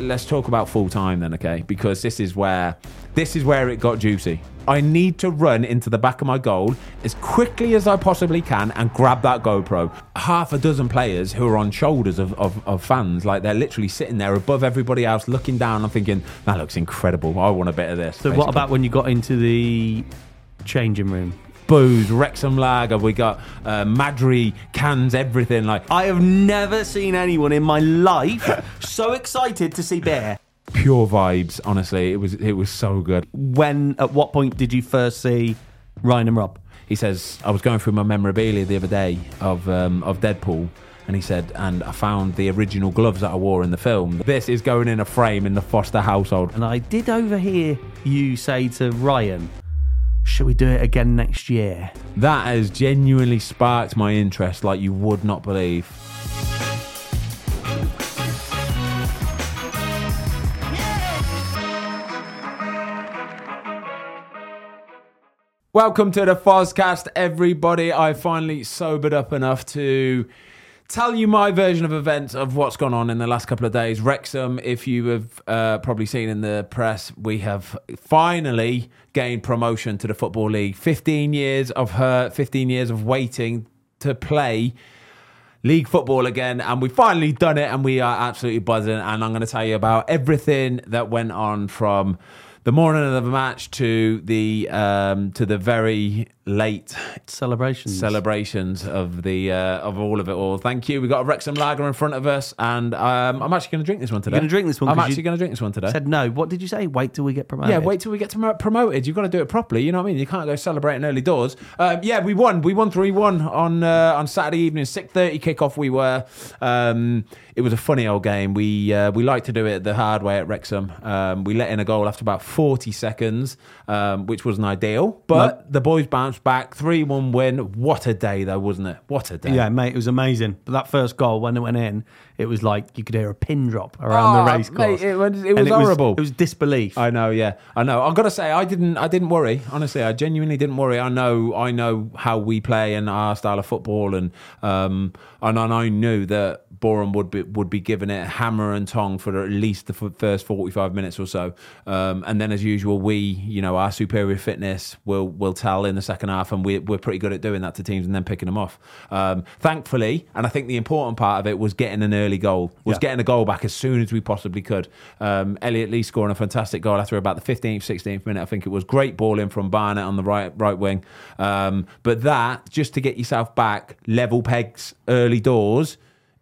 let's talk about full time then, okay? Because this is where it got juicy. I need to run into the back of my goal as quickly as I possibly can and grab that GoPro. Half a dozen players who are on shoulders of fans, like they're literally sitting there above everybody else, looking down. I'm thinking, that looks incredible. I want a bit of this. So what about when you got into the changing room? Booze, Wrexham lager, we got Madri cans, everything. Like, I have never seen anyone in my life so excited to see beer. Pure vibes, honestly. It was so good. At what point did you first see Ryan and Rob? He says, I was going through my memorabilia the other day of Deadpool, and he said, and I found the original gloves that I wore in the film. This is going in a frame in the Foster household. And I did overhear you say to Ryan, should we do it again next year? That has genuinely sparked my interest like you would not believe. Welcome to the Fozcast, everybody. I finally sobered up enough to tell you my version of events of what's gone on in the last couple of days. Wrexham, if you have probably seen in the press, we have finally gained promotion to the Football League. 15 years of waiting to play league football again, and we've finally done it, and we are absolutely buzzing. And I'm going to tell you about everything that went on from the morning of the match to the very late celebrations of the of all of it all. Thank you. We got a Wrexham lager in front of us, and I'm actually going to drink this one today. You're going to drink this one? I'm actually going to drink this one today. Said no. What did you say? Wait till we get promoted. Yeah, wait till we get promoted. You've got to do it properly. You know what I mean? You can't go celebrating early doors. Yeah, we won. We won 3-1 on Saturday evening. 6:30 kickoff. We were. It was a funny old game. We like to do it the hard way at Wrexham. We let in a goal after about 40 seconds, which wasn't ideal. But the boys bounced back. 3-1 win. What a day, though, wasn't it? What a day. Yeah, mate, it was amazing. But that first goal, when it went in, it was like you could hear a pin drop around the race course. Mate, it was horrible. It was disbelief. I know, yeah. I know. I've got to say, I didn't worry. Honestly, I genuinely didn't worry. I know how we play and our style of football, and I knew that Boreham would be giving it hammer and tong for at least the first 45 minutes or so, and then as usual, our superior fitness will tell in the second half, and we're pretty good at doing that to teams and then picking them off. Thankfully, and I think the important part of it was getting an early goal, getting a goal back as soon as we possibly could. Elliot Lee scoring a fantastic goal after about the 15th, 16th minute, I think it was. Great ball in from Barnett on the right wing, but that, just to get yourself back level pegs early doors,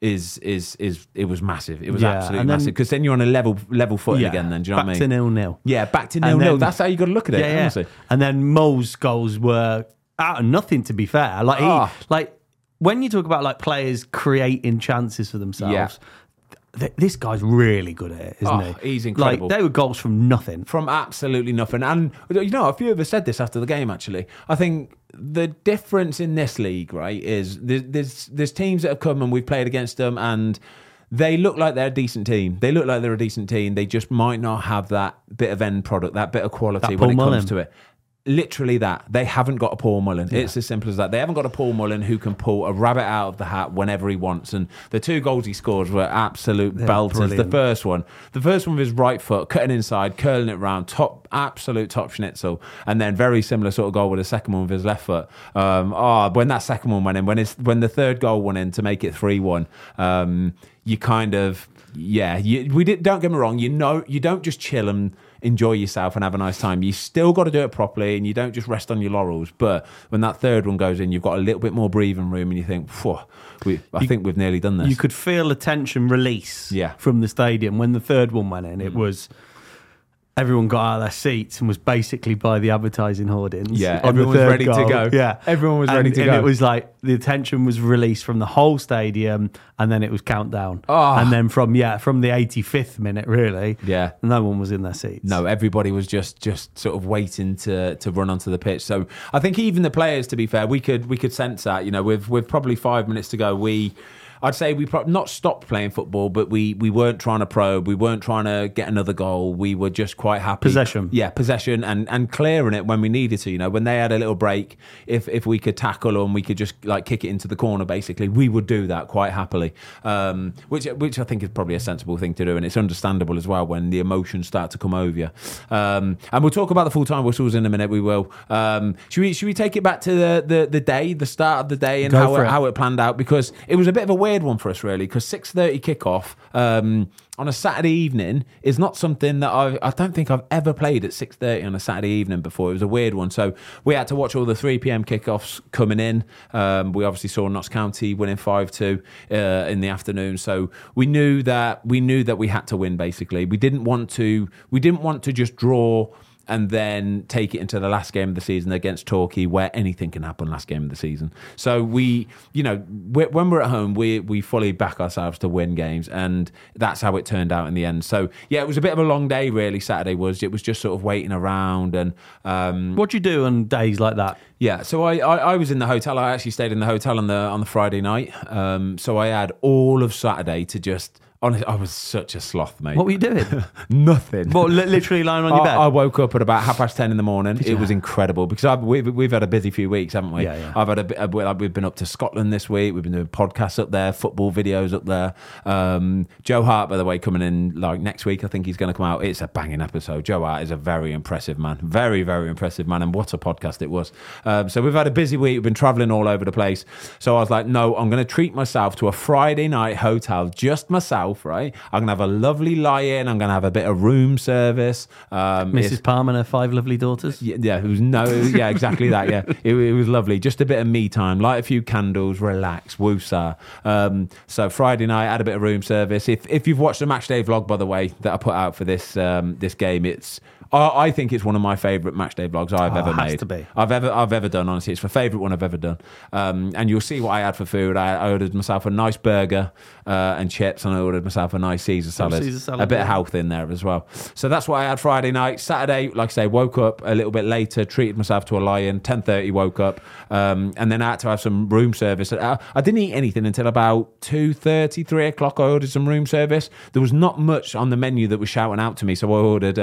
it was massive. It was absolutely massive, because then you're on a level footing again. Then, do you know what I mean? Back to 0-0. Yeah, back to 0-0. That's how you got to look at it. Honestly. And then Mo's goals were out of nothing. To be fair, like when you talk about like players creating chances for themselves. This guy's really good at it, isn't he? He's incredible. Like, they were goals from nothing. From absolutely nothing. And, a few of us said this after the game, actually. I think the difference in this league, right, is there's teams that have come and we've played against them, and they look like they're a decent team. They just might not have that bit of end product, that bit of quality when it comes to it. Literally that. They haven't got a Paul Mullen. Yeah. It's as simple as that. They haven't got a Paul Mullen who can pull a rabbit out of the hat whenever he wants. And the two goals he scores were absolute belters. Brilliant. The first one with his right foot, cutting inside, curling it round, absolute top schnitzel. And then very similar sort of goal with the second one with his left foot. When that second one went in, when the third goal went in to make it 3-1, you kind of, don't get me wrong, you don't just chill and enjoy yourself and have a nice time. You still got to do it properly, and you don't just rest on your laurels. But when that third one goes in, you've got a little bit more breathing room, and you think, I think we've nearly done this. You could feel the tension release from the stadium when the third one went in. It was... Everyone got out of their seats and was basically by the advertising hoardings. Yeah, everyone was ready to go. Yeah, everyone was ready to go. And it was like the attention was released from the whole stadium, and then it was countdown. And then from the 85th minute, really, no one was in their seats. No, everybody was just sort of waiting to run onto the pitch. So I think even the players, to be fair, we could sense that. With probably 5 minutes to go, I'd say we not stopped playing football, but we weren't trying to probe. We weren't trying to get another goal. We were just quite happy. Possession. Yeah, possession and clearing it when we needed to. You know, when they had a little break, if we could tackle them, we could just like kick it into the corner. Basically, we would do that quite happily, which I think is probably a sensible thing to do, and it's understandable as well when the emotions start to come over you. And we'll talk about the full-time whistles in a minute. We will. Should we take it back to the day, the start of the day, and how it planned out? Because it was a bit of a weird one for us, really, because 6:30 kickoff on a Saturday evening is not something that I don't think I've ever played at 6:30 on a Saturday evening before. It was a weird one. So we had to watch all the 3 p.m. kickoffs coming in. We obviously saw Notts County winning 5-2 in the afternoon. So we knew that we had to win, basically. We didn't want to just draw and then take it into the last game of the season against Torquay, where anything can happen last game of the season. So when we're at home, we fully back ourselves to win games, and that's how it turned out in the end. So, yeah, it was a bit of a long day, really, Saturday was. It was just sort of waiting around. And what do you do on days like that? Yeah, so I was in the hotel. I actually stayed in the hotel on the Friday night. So I had all of Saturday to just... Honestly, I was such a sloth, mate. What were you doing? Nothing. What, literally lying on your bed? I woke up at about 10:30 in the morning. It was incredible because we've had a busy few weeks, haven't we? Yeah. I've had we've been up to Scotland this week. We've been doing podcasts up there, football videos up there. Joe Hart, by the way, coming in like next week. I think he's going to come out. It's a banging episode. Joe Hart is a very impressive man, very, very impressive man, and what a podcast it was. So we've had a busy week. We've been travelling all over the place. So I was like, no, I'm going to treat myself to a Friday night hotel, just myself. Right, I'm gonna have a lovely lie-in. I'm gonna have a bit of room service. Mrs. Palm and her 5 lovely daughters. Yeah, exactly that. Yeah, it was lovely. Just a bit of me time, light a few candles, relax, woosah. So Friday night, I had a bit of room service. If you've watched the matchday vlog, by the way, that I put out for this game, I think it's one of my favourite matchday vlogs I've ever made. Has to be. I've ever done. Honestly, it's my favourite one I've ever done. And you'll see what I had for food. I ordered myself a nice burger and chips, and I ordered myself a nice Caesar salad. A bit of health in there as well. So that's what I had Friday night. Saturday, like I say, woke up a little bit later, treated myself to a lie-in. 10:30 woke up, and then I had to have some room service. I didn't eat anything until about 2:30, 3 o'clock. I ordered some room service. There was not much on the menu that was shouting out to me, so I ordered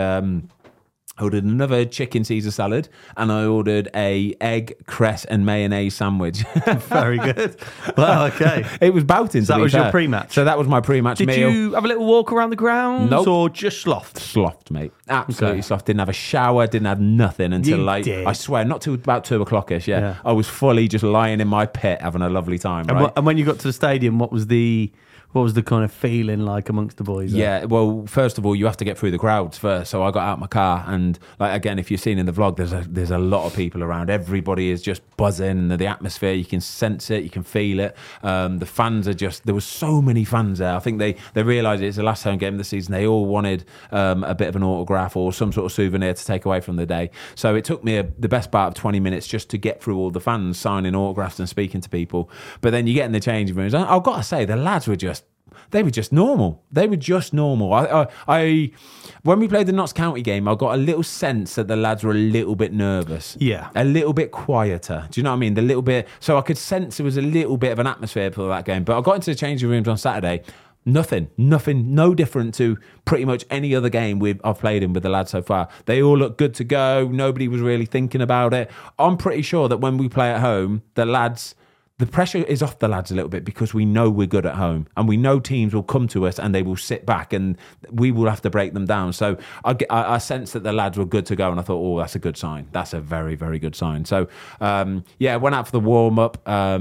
another chicken Caesar salad, and I ordered a egg, cress, and mayonnaise sandwich. Very good. Well, okay. It was bouting. So that was your pre-match. So that was my pre-match meal. Did you have a little walk around the grounds, or just slothed? Slothed, mate. Absolutely slothed. Didn't have a shower. Didn't have nothing until I swear, not till about 2 o'clock-ish. Yeah, I was fully just lying in my pit having a lovely time. Right? And when you got to the stadium, what was the kind of feeling like amongst the boys? Yeah, well, first of all, you have to get through the crowds first. So I got out my car, and like again, if you've seen in the vlog, there's a lot of people around. Everybody is just buzzing. The atmosphere, you can sense it, you can feel it. The fans are there was so many fans there. I think they realised it's the last home game of the season. They all wanted a bit of an autograph or some sort of souvenir to take away from the day. So it took me the best part of 20 minutes just to get through all the fans, signing autographs and speaking to people. But then you get in the changing rooms. I've got to say, the lads were just normal. They were just normal. I when we played the Notts County game, I got a little sense that the lads were a little bit nervous. Yeah. A little bit quieter. Do you know what I mean? The little bit. So I could sense there was a little bit of an atmosphere for that game. But I got into the changing rooms on Saturday. Nothing, no different to pretty much any other game I've played in with the lads so far. They all look good to go. Nobody was really thinking about it. I'm pretty sure that when we play at home, the pressure is off the lads a little bit because we know we're good at home, and we know teams will come to us and they will sit back and we will have to break them down. So I sense that the lads were good to go, and I thought, that's a good sign. That's a very, very good sign. So, went out for the warm-up.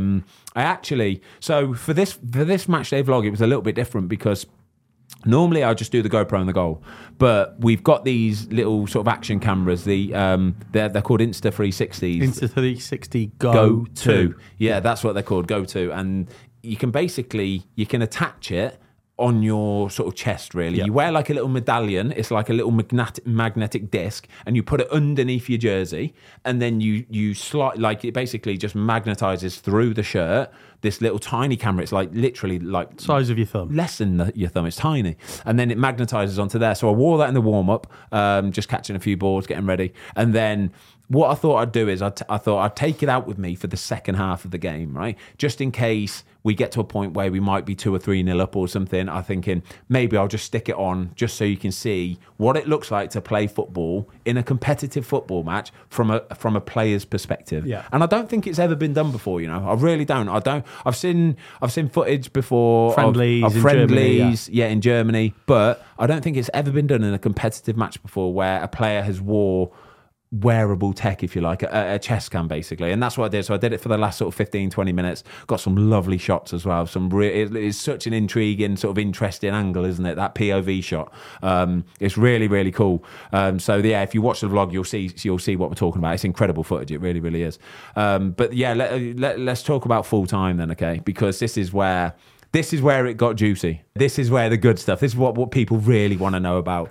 So for this match day vlog, it was a little bit different because normally I just do the GoPro and the goal, but we've got these little sort of action cameras. They're called Insta360s. Insta360 Go 2. Yeah, that's what they're called, Go 2. And you can attach it on your sort of chest, really. Yep. You wear like a little medallion. It's like a little magnetic disc, and you put it underneath your jersey, and then you slide, like it basically just magnetizes through the shirt, this little tiny camera. It's like literally like size of your thumb, less than your thumb. It's tiny, and then it magnetizes onto there. So I wore that in the warm up, just catching a few balls, getting ready, and then. What I thought I'd do is I thought I'd take it out with me for the second half of the game, right? Just in case we get to a point where we might be 2 or 3-0 up or something. I'm thinking maybe I'll just stick it on just so you can see what it looks like to play football in a competitive football match from a player's perspective. Yeah. And I don't think it's ever been done before, I really don't. I've seen footage before friendlies of in friendlies, Germany, in Germany, but I don't think it's ever been done in a competitive match before where a player has wore wearable tech, if you like, a chest cam basically, and that's what I did. So I did it for the last sort of 15-20 minutes, got some lovely shots as well. It's such an intriguing sort of interesting angle, isn't it, that POV shot? It's really, really cool. So yeah, if you watch the vlog, you'll see what we're talking about. It's incredible footage, it really, really is. But yeah, let's talk about full time then, okay, because this is where it got juicy. This is where the good stuff, this is what people really want to know about.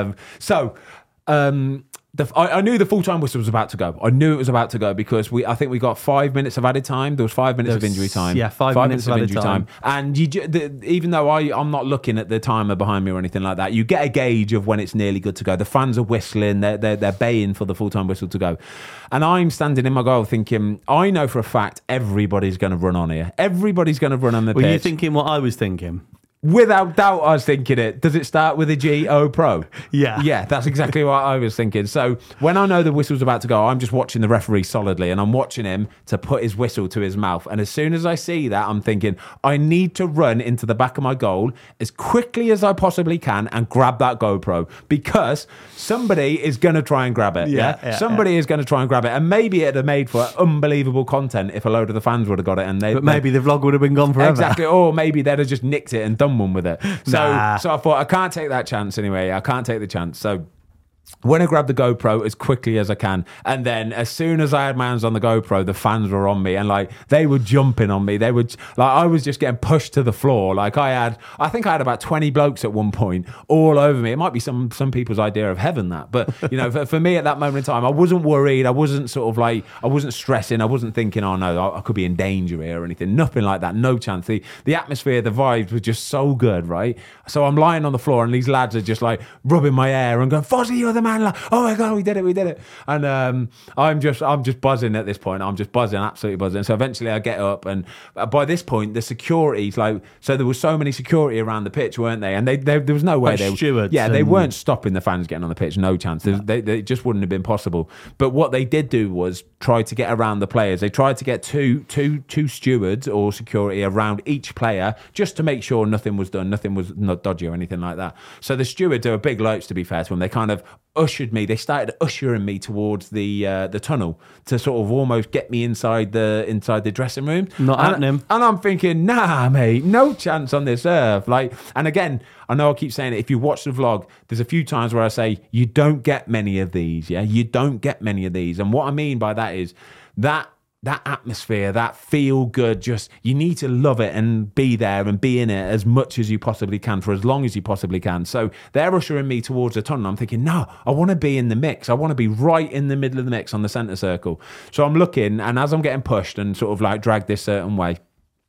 I knew the full-time whistle was about to go. I knew it was about to go because I think we got 5 minutes of added time. There was 5 minutes of injury time. Yeah, 5 minutes of injury time. And even though I'm not looking at the timer behind me or anything like that, you get a gauge of when it's nearly good to go. The fans are whistling. They're baying for the full-time whistle to go. And I'm standing in my goal thinking, I know for a fact everybody's going to run on here. Everybody's going to run on the pitch. Were you thinking what I was thinking? Without doubt, I was thinking it. Does it start with a G-O Pro? Yeah. Yeah, that's exactly what I was thinking. So when I know the whistle's about to go, I'm just watching the referee solidly, and I'm watching him to put his whistle to his mouth. And as soon as I see that, I'm thinking, I need to run into the back of my goal as quickly as I possibly can and grab that GoPro, because somebody is going to try and grab it. Somebody is going to try and grab it. And maybe it'd have made for unbelievable content if a load of the fans would have got it. But maybe the vlog would have been gone forever. Exactly. Or maybe they'd have just nicked it and done one with it. So I thought, I can't take that chance anyway. I can't take the chance. So when I grabbed the GoPro as quickly as I can, and then as soon as I had my hands on the GoPro, the fans were on me, and like they were jumping on me. They would I was just getting pushed to the floor. Like I think I had about 20 blokes at one point all over me. It might be some people's idea of heaven, that, but for me at that moment in time, I wasn't worried. I wasn't I wasn't stressing. I wasn't thinking, oh no, I could be in danger here or anything. Nothing like that. No chance. The atmosphere, the vibes were just so good, right? So I'm lying on the floor, and these lads are just like rubbing my hair and going, Fozzie, you're the man. Like, oh my god, we did it. And I'm just buzzing at this point. I'm just buzzing, absolutely buzzing. So eventually I get up, and by this point the security's so there was so many security around the pitch, weren't they? And there was no way they weren't stopping the fans getting on the pitch. No chance. They just wouldn't have been possible. But what they did do was try to get around the players. They tried to get two stewards or security around each player, just to make sure nothing was done, nothing was not dodgy or anything like that. So the stewards are big blokes, to be fair to them. They kind of they started ushering me towards the tunnel to sort of almost get me inside the dressing room. Not happening. And I'm thinking, nah, mate, no chance on this earth. And again, I know I keep saying it. If you watch the vlog, there's a few times where I say you don't get many of these. Yeah, you don't get many of these. And what I mean by that is that atmosphere, that feel good, just you need to love it and be there and be in it as much as you possibly can for as long as you possibly can. So they're ushering me towards the tunnel. I'm thinking, no, I want to be in the mix. I want to be right in the middle of the mix on the centre circle. So I'm looking, and as I'm getting pushed and sort of dragged this certain way,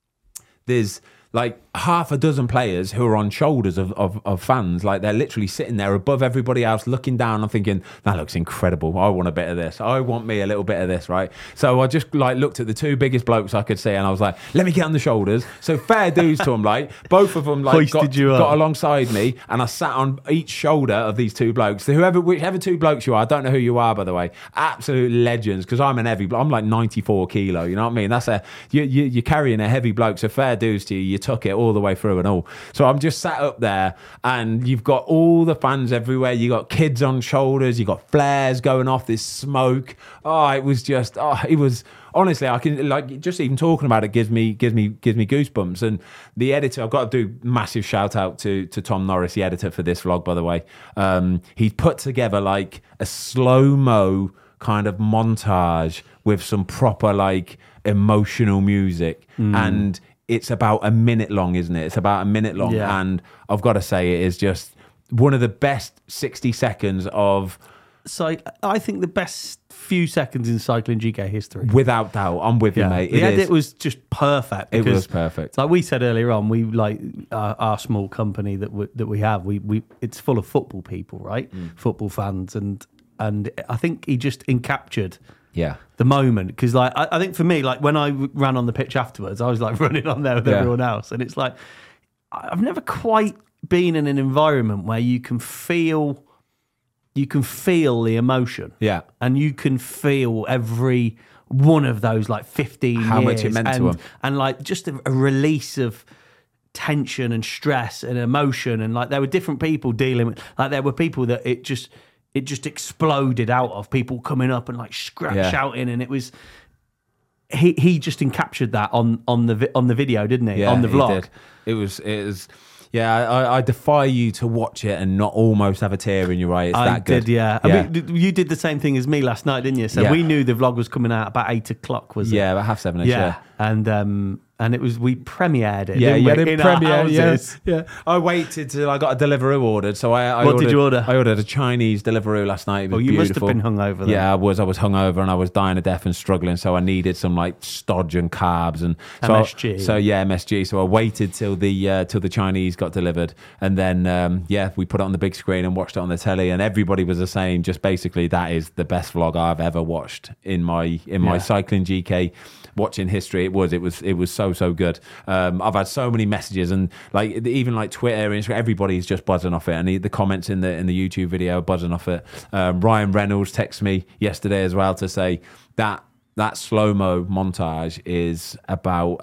there's half a dozen players who are on shoulders of fans. They're literally sitting there above everybody else, looking down. I'm thinking, that looks incredible. I want a bit of this. I want me a little bit of this, right? So I just looked at the two biggest blokes I could see, and I was like, let me get on the shoulders. So fair dues to them. Both of them got alongside me, and I sat on each shoulder of these two blokes. So whichever two blokes you are, I don't know who you are, by the way, absolute legends, because I'm I'm 94 kilo, you know what I mean? You're carrying a heavy bloke, so fair dues to you. You took it all the way through and all. So I'm just sat up there, and you've got all the fans everywhere. You got kids on shoulders. You got flares going off. This smoke. It was honestly, I can just even talking about it gives me goosebumps. And the editor, I've got to do massive shout out to Tom Norris, the editor for this vlog, by the way. He put together a slow-mo kind of montage with some proper emotional music, and it's about a minute long, isn't it? It's about a minute long. Yeah. And I've got to say, it is just one of the best 60 seconds of I think the best few seconds in cycling GK history. Without doubt. I'm with you, mate. The edit was just perfect. It was perfect. Like we said earlier on, we like our small company that we have. We it's full of football people, right? Football fans, and I think he just encaptured the moment, because like I think for me, like when I ran on the pitch afterwards, I was like running on there with everyone else, and it's like I've never quite been in an environment where you can feel the emotion, and you can feel every one of those like 15 how years, much it meant to him, and like just a release of tension and stress and emotion, and like there were different people dealing with, like there were people that it just exploded out of, people coming up and like shouting, and it was he just encaptured that on the video, didn't he? On the vlog. It was. Yeah, I defy you to watch it and not almost have a tear in your eye. It's that good. I mean, you did the same thing as me last night, didn't you? So we knew the vlog was coming out about 8 o'clock, was it? Yeah, about 7:30. Yeah. And it was, we premiered it. Yeah, didn't we? in premiere. Yeah. I waited till I got a Deliveroo ordered. So what did you order? I ordered a Chinese Deliveroo last night. It was you beautiful. must have been hungover then. Yeah, I was hungover and I was dying of death and struggling. So I needed some like stodge and carbs and MSG. MSG. So I waited till the Chinese got delivered, and then we put it on the big screen and watched it on the telly, and everybody was the same. Just basically, that is the best vlog I've ever watched in my cycling GK watching history. It was so good. I've had so many messages, and like even like Twitter and Instagram, everybody's just buzzing off it, and the comments in the YouTube video are buzzing off it. Ryan Reynolds texted me yesterday as well to say that slow-mo montage is about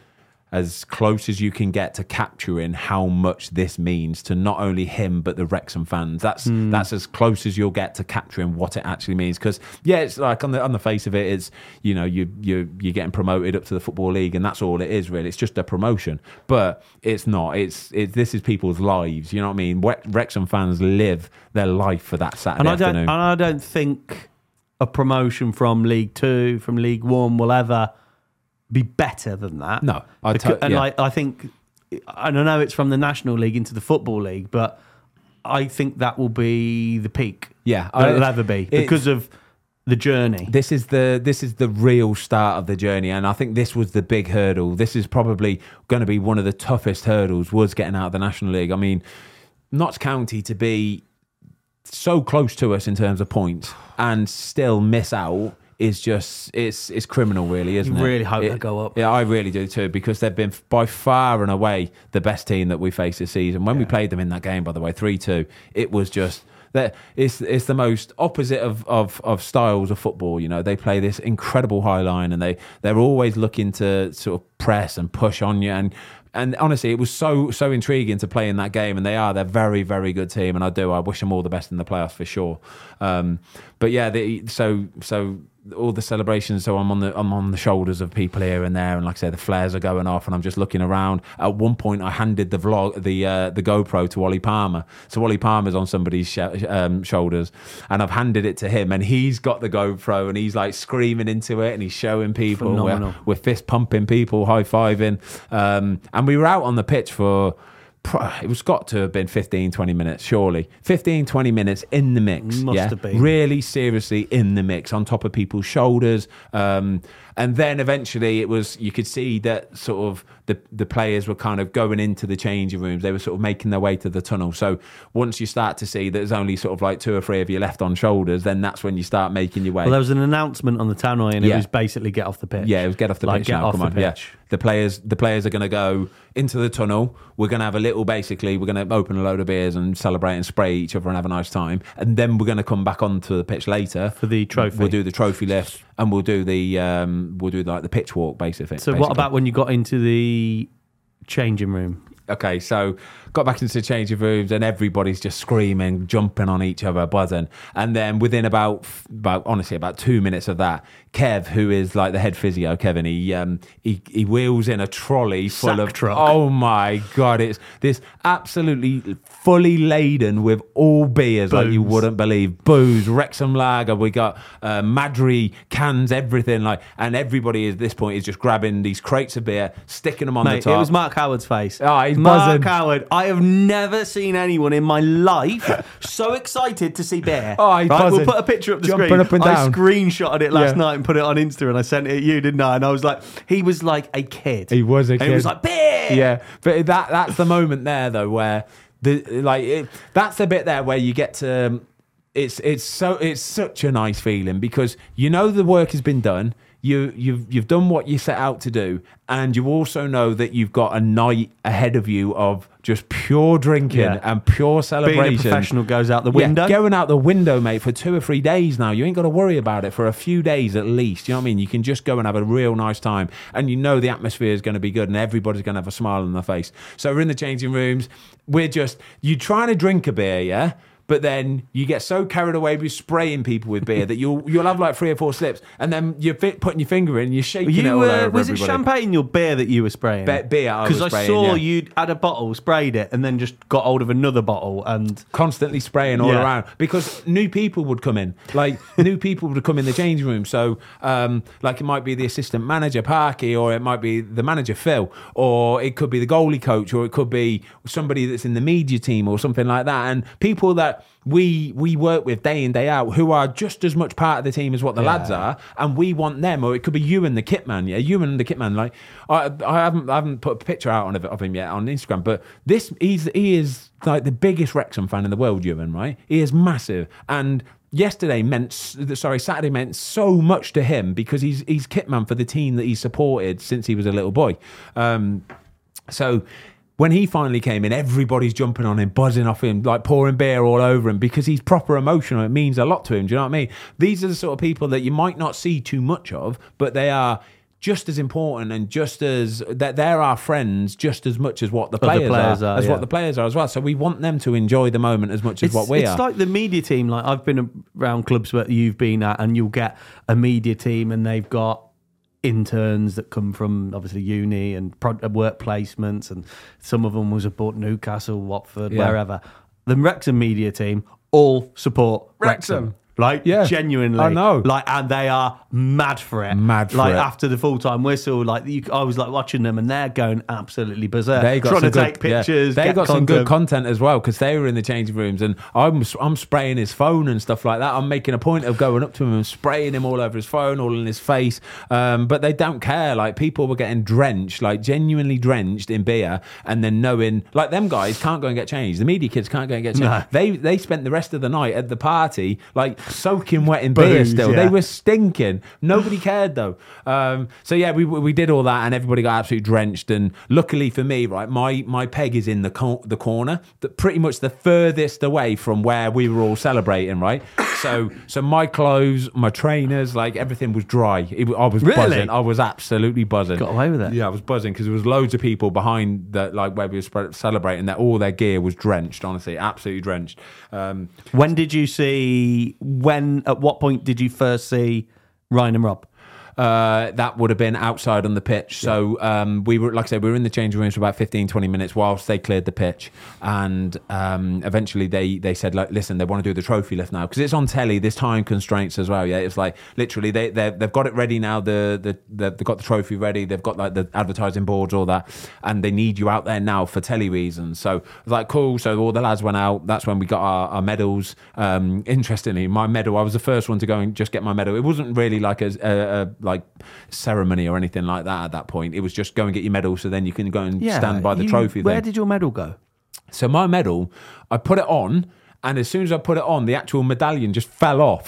as close as you can get to capturing how much this means to not only him but the Wrexham fans. That's as close as you'll get to capturing what it actually means. Because it's like on the face of it, it's you're getting promoted up to the Football League, and that's all it is really. It's just a promotion, but it's not. This is people's lives. You know what I mean? Wrexham fans live their life for that Saturday afternoon. And I don't think a promotion from League 2, from League 1 will ever be better than that. No, I think, I don't know, it's from the National League into the Football League, but I think that will be the peak. Yeah, it'll ever be because of the journey. This is the real start of the journey, and I think this was the big hurdle. This is probably going to be one of the toughest hurdles, was getting out of the National League. I mean, Notts County to be so close to us in terms of points and still miss out is just it's criminal, really, isn't it? You really hope they go up. Yeah, I really do too, because they've been by far and away the best team that we faced this season. When we played them in that game, by the way, 3-2, it was just that it's the most opposite of styles of football. You know, they play this incredible high line, and they're always looking to sort of press and push on you, and honestly, it was so intriguing to play in that game, and they're very, very good team, and I wish them all the best in the playoffs for sure. But yeah, so all the celebrations. So I'm on the shoulders of people here and there, and like I say, the flares are going off, and I'm just looking around. At one point, I handed the GoPro to Ollie Palmer. So Ollie Palmer's on somebody's shoulders, and I've handed it to him, and he's got the GoPro, and he's like screaming into it, and he's showing people. We're fist pumping people, high fiving, and we were out on the pitch for. It was got to have been 15-20 minutes, surely. 15-20 minutes in the mix. Must have been. Really seriously in the mix, on top of people's shoulders. And then eventually it was, you could see that sort of the players were kind of going into the changing rooms. They were sort of making their way to the tunnel. So once you start to see that there's only sort of like 2 or 3 of you left on shoulders, then that's when you start making your way. Well, there was an announcement on the tannoy, and it was basically get off the pitch. Yeah, it was get off the pitch. Get now. off Come the on. pitch. Yeah. The players are going to go into the tunnel. We're going to have a little, basically, we're going to open a load of beers and celebrate and spray each other and have a nice time. And then we're going to come back onto the pitch later for the trophy. We'll do the trophy lift, and we'll do the pitch walk, basically. So what about when you got into the changing room? Okay, so got back into the changing rooms, and everybody's just screaming, jumping on each other, buzzing. And then within about 2 minutes of that, Kev, who is like the head physio, Kevin, he wheels in a trolley full of truck. Oh my God, it's this absolutely fully laden with all beers, like you wouldn't believe. Booze, Wrexham Lager, we got Madri cans, everything, like, and everybody at this point is just grabbing these crates of beer, sticking them on the top. It was Mark Howard's face. Oh, he's Mark buzzing. Howard. I have never seen anyone in my life so excited to see beer. Oh, we'll put a picture up the Jumping screen. up and down. I screenshotted it last night and put it on Insta, and I sent it to you, didn't I? And I was like, he was like a kid. He was a kid. And he was like, beer! Yeah, but that's the moment there, though, where that's the bit there where you get to... It's such a nice feeling because you know the work has been done. You've done what you set out to do, and you also know that you've got a night ahead of you of just pure drinking and pure celebration. Being a professional goes out the window. Yeah, going out the window, mate, for 2 or 3 days now. You ain't got to worry about it for a few days at least. You know what I mean? You can just go and have a real nice time, and you know the atmosphere is going to be good, and everybody's going to have a smile on their face. So we're in the changing rooms. You're trying to drink a beer, yeah? But then you get so carried away with spraying people with beer that you'll have like 3 or 4 slips, and then you're putting your finger in, you're shaking it all over. Was everybody. it champagne or beer that you were spraying? Beer, I was spraying. Because I saw you'd had a bottle, sprayed it, and then just got hold of another bottle and constantly spraying all around because new people would come in. Like new people would come in the changing room. So like it might be the assistant manager Parky, or it might be the manager Phil, or it could be the goalie coach, or it could be somebody that's in the media team or something like that. And people that we work with day in, day out, who are just as much part of the team as what the lads are, and we want them. Or it could be you and the kit man, you and the kit man. Like I haven't put a picture out of him yet on Instagram, but he is like the biggest Wrexham fan in the world, Ewan, right? He is massive, and Saturday meant so much to him because he's kitman for the team that he's supported since he was a little boy. So when he finally came in, everybody's jumping on him, buzzing off him, like pouring beer all over him because he's proper emotional. It means a lot to him. Do you know what I mean? These are the sort of people that you might not see too much of, but they are just as important and just as that they're our friends just as much as what the players are what the players are as well. So we want them to enjoy the moment as much as what we are. It's like the media team. Like I've been around clubs where you've been at, and you'll get a media team and they've got interns that come from obviously uni and work placements, and some of them was aboard Newcastle, Watford, wherever. The Wrexham media team all support Wrexham. Like, genuinely. I know. Like, and they are mad for it. Like, after the full-time whistle, like, I was, like, watching them, and they're going absolutely berserk. They got trying to take pictures. They got some good content as well, because they were in the changing rooms, and I'm spraying his phone and stuff like that. I'm making a point of going up to him and spraying him all over his phone, all in his face. But they don't care. Like, people were getting drenched, like, genuinely drenched in beer, and then knowing, like, them guys can't go and get changed. The media kids can't go and get changed. No. They spent the rest of the night at the party, like, soaking wet in beer still. They were stinking. Nobody cared though. So yeah, we did all that, and everybody got absolutely drenched. And luckily for me, right, my peg is in the corner, pretty much the furthest away from where we were all celebrating, right? So my clothes, my trainers, like everything was dry. I was buzzing. I was absolutely buzzing. Got away with it. Yeah, I was buzzing because there was loads of people behind that, like where we were celebrating, that all their gear was drenched. Honestly, absolutely drenched. When did you see? At what point did you first see Ryan and Rob? That would have been outside on the pitch. So we were, like I said, we were in the changing rooms for about 15-20 minutes whilst they cleared the pitch, and eventually they said, like, listen, they want to do the trophy lift now because it's on telly. There's time constraints as well. Yeah, it's like literally they've got it ready now. They've got the trophy ready. They've got like the advertising boards, all that, and they need you out there now for telly reasons. So like, cool. So all the lads went out. That's when we got our medals. Interestingly, my medal, I was the first one to go and just get my medal. It wasn't really like a like ceremony or anything like that at that point. It was just go and get your medal so then you can go and stand by the trophy. Where did your medal go? So my medal, I put it on, and as soon as I put it on, the actual medallion just fell off.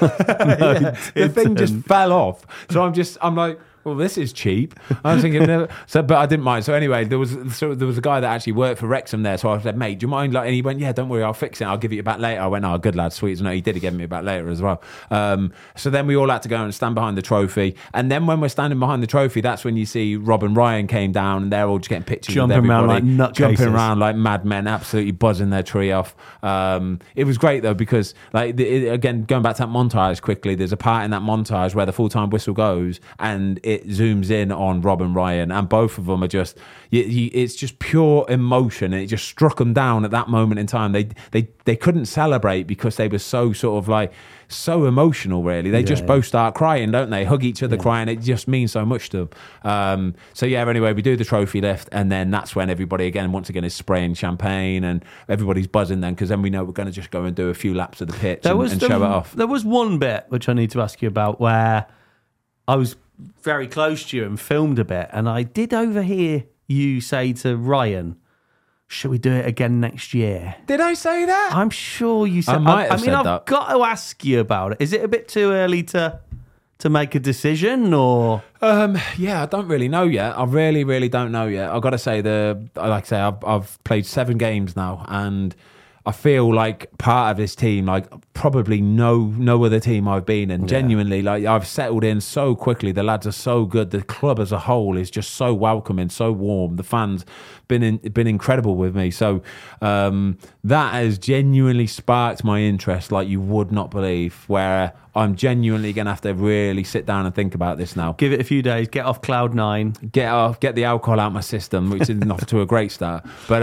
The thing just fell off. So I'm like, well, this is cheap. I was thinking, but I didn't mind. So anyway, there was a guy that actually worked for Wrexham there. So I said, mate, do you mind? Like, and he went, yeah, don't worry, I'll fix it. I'll give it back later. I went, oh, good lad, sweet. No, he did give me back later as well. So then we all had to go and stand behind the trophy. And then when we're standing behind the trophy, that's when you see Rob and Ryan came down, and they're all just getting pictures of everybody. Jumping around like madmen, absolutely buzzing their tree off. It was great though, because again, going back to that montage quickly, there's a part in that montage where the full-time whistle goes, and it zooms in on Rob and Ryan, and both of them are just, it's just pure emotion, and it just struck them down at that moment in time. They couldn't celebrate because they were so sort of like, so emotional, really. They just both start crying, don't they? Hug each other crying. It just means so much to them. So yeah, anyway, we do the trophy lift, and then that's when everybody again, once again, is spraying champagne, and everybody's buzzing then, because then we know we're going to just go and do a few laps of the pitch and show it off. There was one bit which I need to ask you about where I was very close to you and filmed a bit, and I did overhear you say to Ryan, should we do it again next year? Did I say that? I'm sure you said. I've got to ask you about it. Is it a bit too early to make a decision, or? Yeah, I don't really know yet. I really don't know yet. I've got to say, I've played 7 games now, and I feel like part of this team, like probably no other team I've been in. Genuinely, like I've settled in so quickly. The lads are so good. The club as a whole is just so welcoming, so warm. The fans been incredible with me. So that has genuinely sparked my interest like you would not believe, where I'm genuinely going to have to really sit down and think about this now. Give it a few days, get off cloud 9. Get the alcohol out of my system, which is off to a great start. But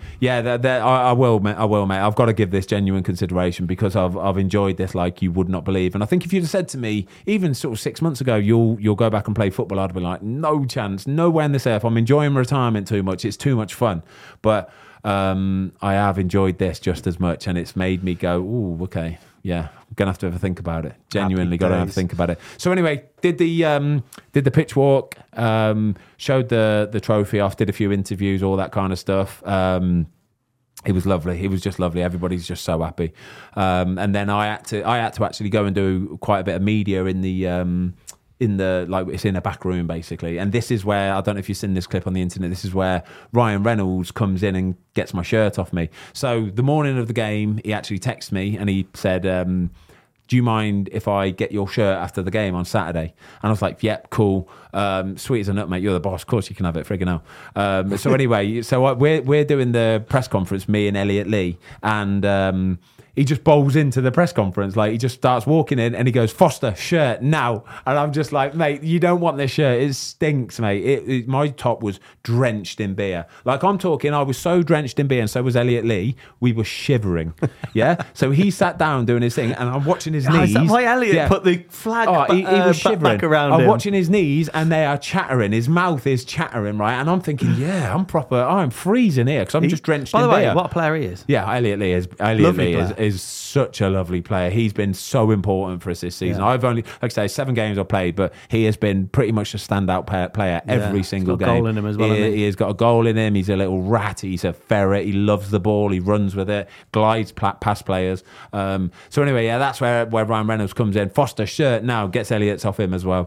I will, mate. I've got to give this genuine consideration, because I've enjoyed this like you would not believe. And I think if you'd have said to me, even sort of 6 months ago, you'll go back and play football, I'd be like, no chance, nowhere in this earth. I'm enjoying retirement too much. It's too much fun. But I have enjoyed this just as much, and it's made me go, ooh, okay, yeah, I'm gonna have to have a think about it. Genuinely got to have a think about it. So anyway, did the pitch walk, showed the trophy off, did a few interviews, all that kind of stuff. It was lovely. It was just lovely. Everybody's just so happy. And then I had to actually go and do quite a bit of media in the like, it's in a back room basically. And this is where, I don't know if you've seen this clip on the internet, this is where Ryan Reynolds comes in and gets my shirt off me. So the morning of the game, he actually texted me and he said, do you mind if I get your shirt after the game on Saturday? And I was like, yep, cool. Sweet as a nut, mate. You're the boss. Of course you can have it, friggin' hell. So anyway, we're doing the press conference, me and Elliot Lee, and he just bowls into the press conference. Like, he just starts walking in and he goes, Foster, shirt now. And I'm just like, mate, you don't want this shirt. It stinks, mate. My top was drenched in beer. Like, I'm talking, I was so drenched in beer, and so was Elliot Lee. We were shivering. Yeah. So he sat down doing his thing, and I'm watching his knees. Is that why Elliot put the flag he was shivering. back around I'm him? watching his knees, and they are chattering. His mouth is chattering, right? And I'm thinking, yeah, I'm freezing here because I'm just drenched in beer. By the way, what a player he is. Yeah, Elliot Lee is such a lovely player. He's been so important for us this season. I've only, like I say, 7 games I've played, but he has been pretty much a standout player every single game. He's got a goal in him as well. He has got a goal in him. He's a little rat. He's a ferret. He loves the ball. He runs with it. Glides past players. So anyway, yeah, that's where Ryan Reynolds comes in. Foster shirt now, gets Elliot's off him as well.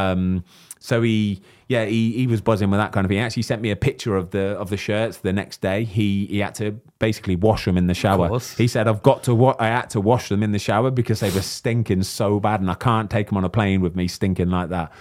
So he was buzzing with that kind of thing. He actually sent me a picture of the shirts the next day. He had to basically wash them in the shower. He said, I had to wash them in the shower because they were stinking so bad, and I can't take them on a plane with me stinking like that.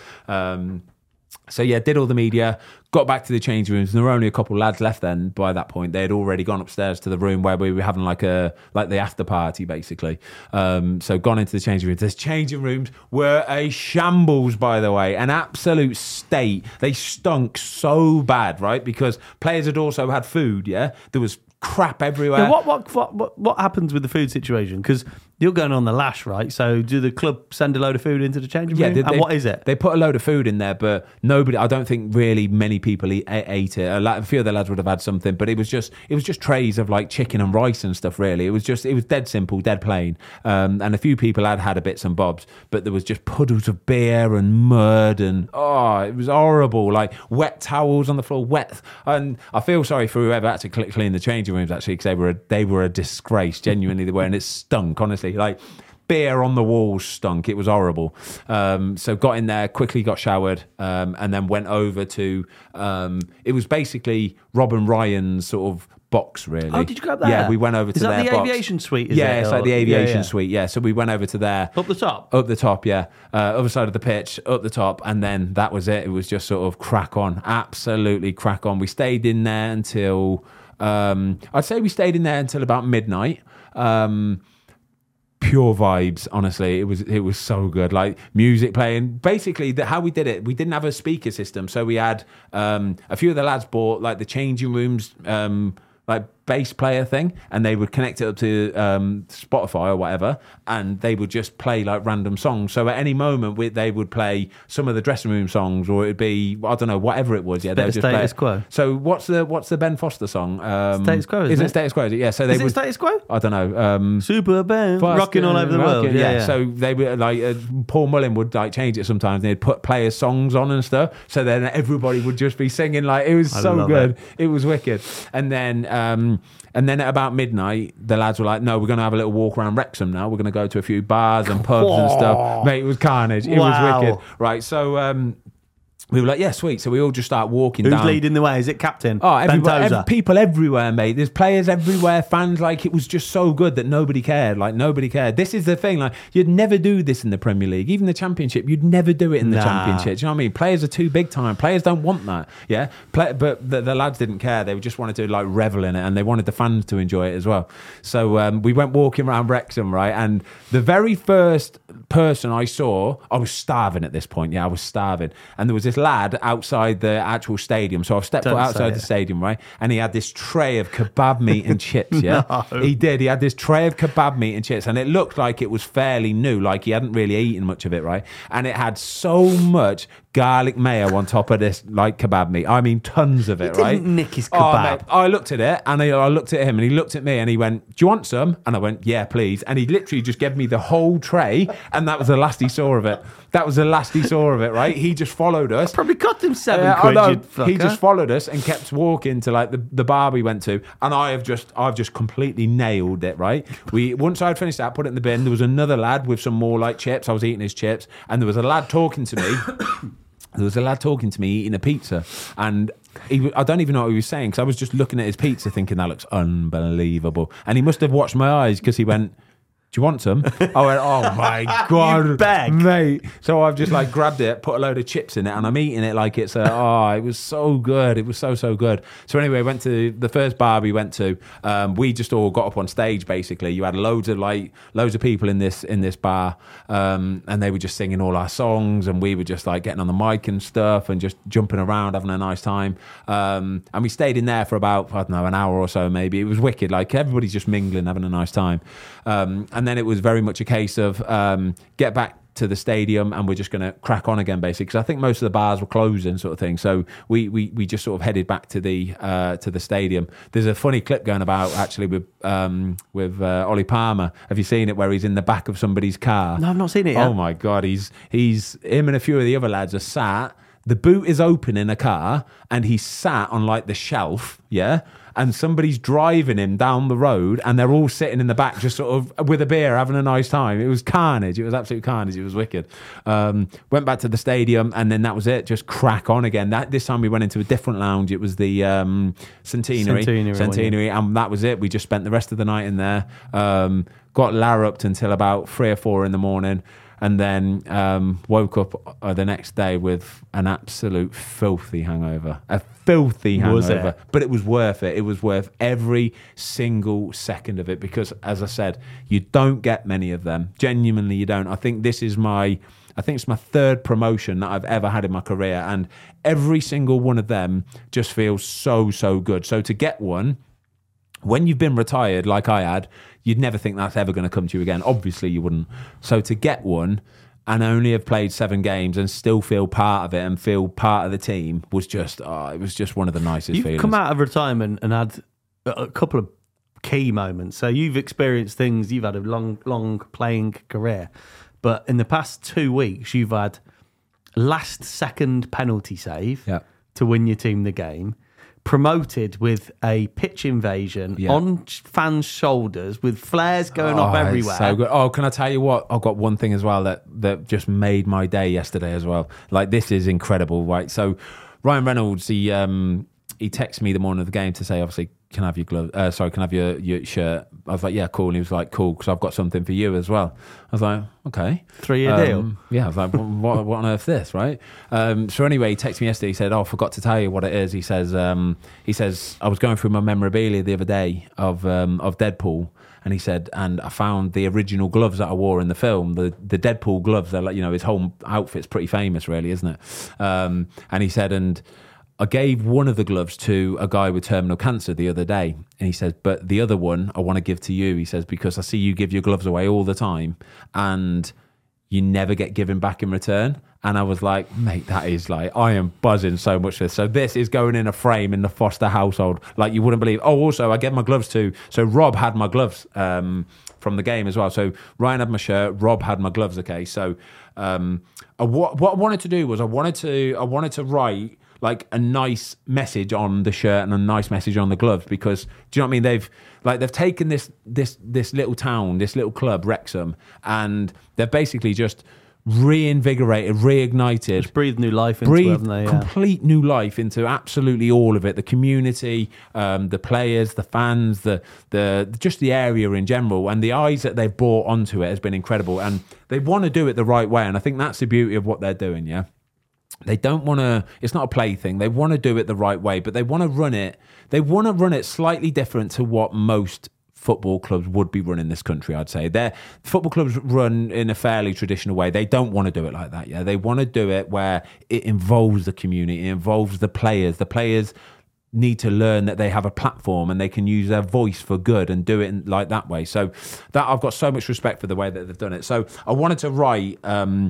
So yeah, did all the media, got back to the change rooms, and there were only a couple of lads left then. By that point, they had already gone upstairs to the room where we were having like the after party, basically. So gone into the changing rooms. The changing rooms were a shambles, by the way, an absolute state. They stunk so bad, right? Because players had also had food. Yeah, there was crap everywhere. Yeah, what happens with the food situation? Because you're going on the lash, right? So do the club send a load of food into the changing room? Yeah, and what is it? They put a load of food in there, but I don't think really many people ate it. A few of the lads would have had something, but it was just trays of like chicken and rice and stuff, really. It was dead simple, dead plain. And a few people had a bits and bobs, but there was just puddles of beer and mud, and it was horrible. Like wet towels on the floor, wet. And I feel sorry for whoever had to clean the changing rooms, actually, because they were a disgrace. Genuinely, they were, and it stunk, honestly. Like beer on the walls stunk. It was horrible. So got in there, quickly got showered, and then went over to it was basically Rob and Ryan's sort of box, really. Oh, did you go up there? Yeah, we went over to their box. Is that the aviation suite? It's like the aviation suite. Yeah, so we went over to there. Up the top? Up the top, yeah. Other side of the pitch, up the top, and then that was it. It was just sort of crack on. Absolutely crack on. We stayed in there until, I'd say we stayed in there until about midnight. pure vibes. Honestly, it was so good. Like music playing. Basically, how we did it, we didn't have a speaker system, so we had a few of the lads bought like the changing rooms. Like bass player thing, and they would connect it up to Spotify or whatever, and they would just play like random songs. So at any moment, they would play some of the dressing room songs, or it'd be, I don't know, whatever it was. Yeah, they would just Status play. Quo. So what's the Ben Foster song? Status Quo. Is it Status Quo? Yeah. So they is would. it Status Quo? I don't know. Super Ben, rocking all over the world. Yeah. So they were like Paul Mullin would like change it sometimes. And they'd put players' songs on and stuff. So then everybody would just be singing like it was so good. It was wicked. And then at about midnight, the lads were like, no, we're going to have a little walk around Wrexham now. We're going to go to a few bars and pubs and stuff. Mate, it was carnage. It was wicked. Right, so we were like, yeah, sweet. So we all just start walking down. Who's leading the way? Is it captain? Oh, people everywhere, mate. There's players everywhere, fans. Like, it was just so good that nobody cared. Like, nobody cared. This is the thing. Like, you'd never do this in the Premier League. Even the Championship, you'd never do it in the Championship. Do you know what I mean? Players are too big time. Players don't want that. Yeah? But the lads didn't care. They just wanted to, like, revel in it, and they wanted the fans to enjoy it as well. So we went walking around Wrexham, right? And the very first person I saw, I was starving at this point. Yeah, I was starving. And there was this lad outside the actual stadium. So I've stepped foot outside the stadium, right? And he had this tray of kebab meat and chips, yeah? No. He did. He had this tray of kebab meat and chips, and it looked like it was fairly new, like he hadn't really eaten much of it, right? And it had so much garlic mayo on top of this, like, kebab meat. I mean, tons of it, he right? Didn't nick his kebab. Mate, I looked at it, and I looked at him, and he looked at me, and he went, do you want some? And I went, yeah, please. And he literally just gave me the whole tray, and that was the last he saw of it. That was the last he saw of it, right? He just followed us. Probably cost him £7 quid. He just followed us and kept walking to like the bar we went to, and I've just completely nailed it, right? Once I'd finished that, put it in the bin. There was another lad with some more like chips. I was eating his chips, and there was a lad talking to me. There was a lad talking to me eating a pizza, and I don't even know what he was saying, because I was just looking at his pizza thinking, that looks unbelievable. And he must have watched my eyes, because he went, do you want some? I went, oh my God, mate. So I've just like grabbed it, put a load of chips in it, and I'm eating it like it's it was so good. It was so good. So anyway, went to the first bar we went to. We just all got up on stage, basically. You had loads of people in this bar, and they were just singing all our songs, and we were just like getting on the mic and stuff and just jumping around, having a nice time. And we stayed in there for about, I don't know, an hour or so maybe. It was wicked. Like, everybody's just mingling, having a nice time. And then it was very much a case of get back to the stadium, and we're just going to crack on again, basically, because I think most of the bars were closing, sort of thing. So we just sort of headed back to the stadium. There's a funny clip going about actually with Ollie Palmer. Have you seen it, where he's in the back of somebody's car? No, I've not seen it yet. Oh my God, he's him and a few of the other lads are sat. The boot is open in a car, and he's sat on like the shelf, yeah. And somebody's driving him down the road, and they're all sitting in the back just sort of with a beer, having a nice time. It was carnage. It was absolute carnage. It was wicked. Went back to the stadium, and then that was it. Just crack on again. This time we went into a different lounge. It was the Centenary, and that was it. We just spent the rest of the night in there. Got larruped until about 3 or 4 in the morning. And then woke up the next day with an absolute filthy hangover. A filthy hangover. But it was worth it. It was worth every single second of it, because, as I said, you don't get many of them. Genuinely, you don't. I think it's my 3rd promotion that I've ever had in my career, and every single one of them just feels so good. So to get one, when you've been retired like I had, you'd never think that's ever going to come to you again. Obviously, you wouldn't. So to get one and only have played 7 games and still feel part of it and feel part of the team was just, it was just one of the nicest feelings. You've come out of retirement and had a couple of key moments. So you've experienced things. You've had a long playing career. But in the past 2 weeks, you've had last-second penalty save to win your team the game. Promoted with a pitch invasion on fans' shoulders with flares going off everywhere. So good. Oh, can I tell you what? I've got one thing as well that just made my day yesterday as well. Like, this is incredible, right? So Ryan Reynolds, he texted me the morning of the game to say, obviously, can I have your gloves? Can I have your shirt? I was like, yeah, cool. And he was like, cool, because I've got something for you as well. I was like, okay. 3-year deal? Yeah, I was like, what on earth is this, right? So anyway, he texted me yesterday. He said, I forgot to tell you what it is. He says, I was going through my memorabilia the other day of Deadpool, And he said, and I found the original gloves that I wore in the film, the Deadpool gloves. They're like, his whole outfit's pretty famous, really, isn't it? And he said, and I gave one of the gloves to a guy with terminal cancer the other day. And he says, but the other one I want to give to you. He says, because I see you give your gloves away all the time and you never get given back in return. And I was like, mate, that is like, I am buzzing so much for this. So this is going in a frame in the Foster household. Like you wouldn't believe. Oh, also I gave my gloves to, so Rob had my gloves from the game as well. So Ryan had my shirt, Rob had my gloves. Okay. So what I wanted to do was I wanted to write like a nice message on the shirt and a nice message on the gloves, because do you know what I mean? They've taken this little town, this little club, Wrexham, and they've basically just reinvigorated, reignited, just breathed new life into it, haven't they? Complete new life into absolutely all of it. The community, the players, the fans, the just the area in general, and the eyes that they've brought onto it has been incredible. And they want to do it the right way, and I think that's the beauty of what they're doing. Yeah. They don't want to, it's not a play thing. They want to do it the right way, but they want to run it slightly different to what most football clubs would be running this country, I'd say. Their football clubs run in a fairly traditional way. They don't want to do it like that. Yeah, they want to do it where it involves the community, it involves the players. The players need to learn that they have a platform and they can use their voice for good and do it like that way. So that I've got so much respect for the way that they've done it. So I wanted to write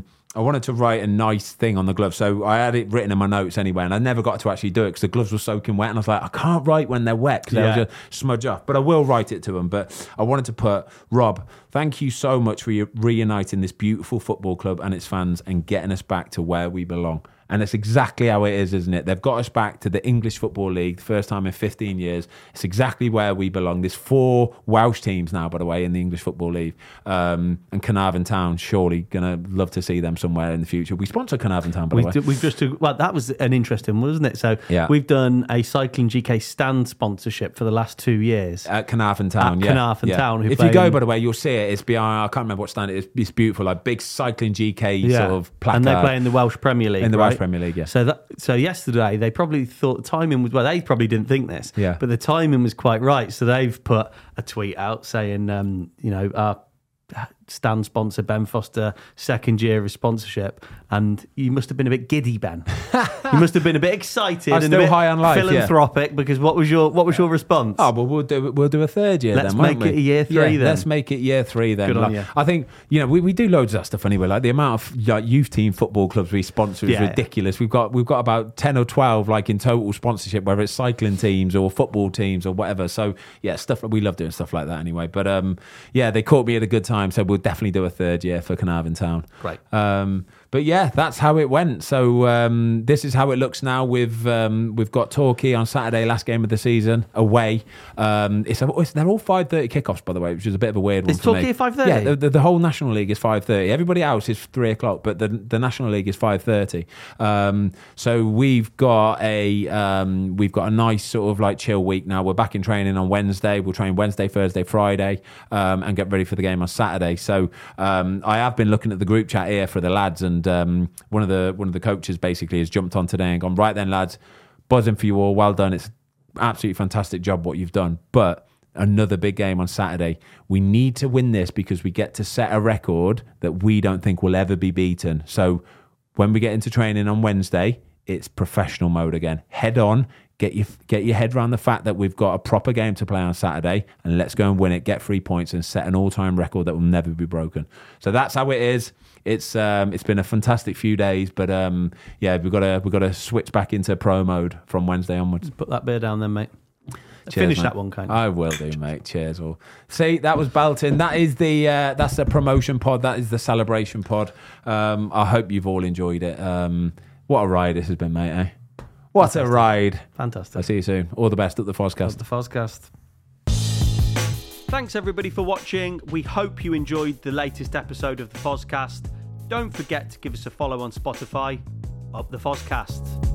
a nice thing on the glove. So I had it written in my notes anyway, and I never got to actually do it because the gloves were soaking wet. And I was like, I can't write when they're wet because they'll just smudge off. But I will write it to them. But I wanted to put, Rob, thank you so much for reuniting this beautiful football club and its fans and getting us back to where we belong. And it's exactly how it is, isn't it? They've got us back to the English Football League, the first time in 15 years. It's exactly where we belong. There's 4 Welsh teams now, by the way, in the English Football League. And Carnarvon Town, surely going to love to see them somewhere in the future. We sponsor Carnarvon Town, by the way. That was an interesting one, wasn't it? So we've done a Cycling GK stand sponsorship for the last 2 years. At Carnarvon Town, Carnarvon Town. If you go, by the way, you'll see it. It's behind, I can't remember what stand it is. It's beautiful, like big Cycling GK sort of placard. And they play in the Welsh Premier League, Welsh Premier League, yeah. So yesterday, they probably thought the timing was, well, they probably didn't think this, but the timing was quite right. So they've put a tweet out saying, our stand sponsor, Ben Foster, second year of sponsorship. And you must have been a bit giddy, Ben. You must have been a bit excited and still a bit high on life, philanthropic, because what was your response? Oh, well, we'll do a third year let's then, won't we? Let's make it a year 3 then. Let's make it year 3 then. Good on you. I think, we do loads of that stuff anyway. Like the amount of youth team football clubs we sponsor is ridiculous. We've got about 10 or 12 like in total sponsorship, whether it's cycling teams or football teams or whatever. So stuff we love doing stuff like that anyway. But they caught me at a good time, so we'll definitely do a third year for Carnarvon Town. Great. But that's how it went. So this is how it looks now. We've got Torquay on Saturday, last game of the season, away. They're all 5:30 kickoffs, by the way, which is a bit of a weird one. Is Torquay 5:30? Yeah, the whole National League is 5:30. Everybody else is 3 o'clock, but the National League is 5:30. So we've got a nice sort of like chill week now. We're back in training on Wednesday. We'll train Wednesday, Thursday, Friday, and get ready for the game on Saturday. So I have been looking at the group chat here for the lads, and one of the coaches basically has jumped on today and gone, right then lads, buzzing for you all, well done, it's absolutely fantastic job what you've done, but another big game on Saturday, we need to win this because we get to set a record that we don't think will ever be beaten. So when we get into training on Wednesday, it's professional mode again, head on, get your head around the fact that we've got a proper game to play on Saturday, and let's go and win it, get 3 points and set an all-time record that will never be broken. So that's how it is. It's been a fantastic few days, but we've got to switch back into pro mode from Wednesday onwards. Put that beer down then, mate. Cheers, finish mate. That one, kind of. I will do, mate. Cheers, all. See, that was Belton. That is that's the promotion pod. That is the celebration pod. I hope you've all enjoyed it. What a ride this has been, mate. Eh? What a ride. Fantastic. I'll see you soon. All the best at the Fozcast. The Fozcast. Thanks everybody for watching. We hope you enjoyed the latest episode of the Fozcast. Don't forget to give us a follow on Spotify. Up the Fozcast.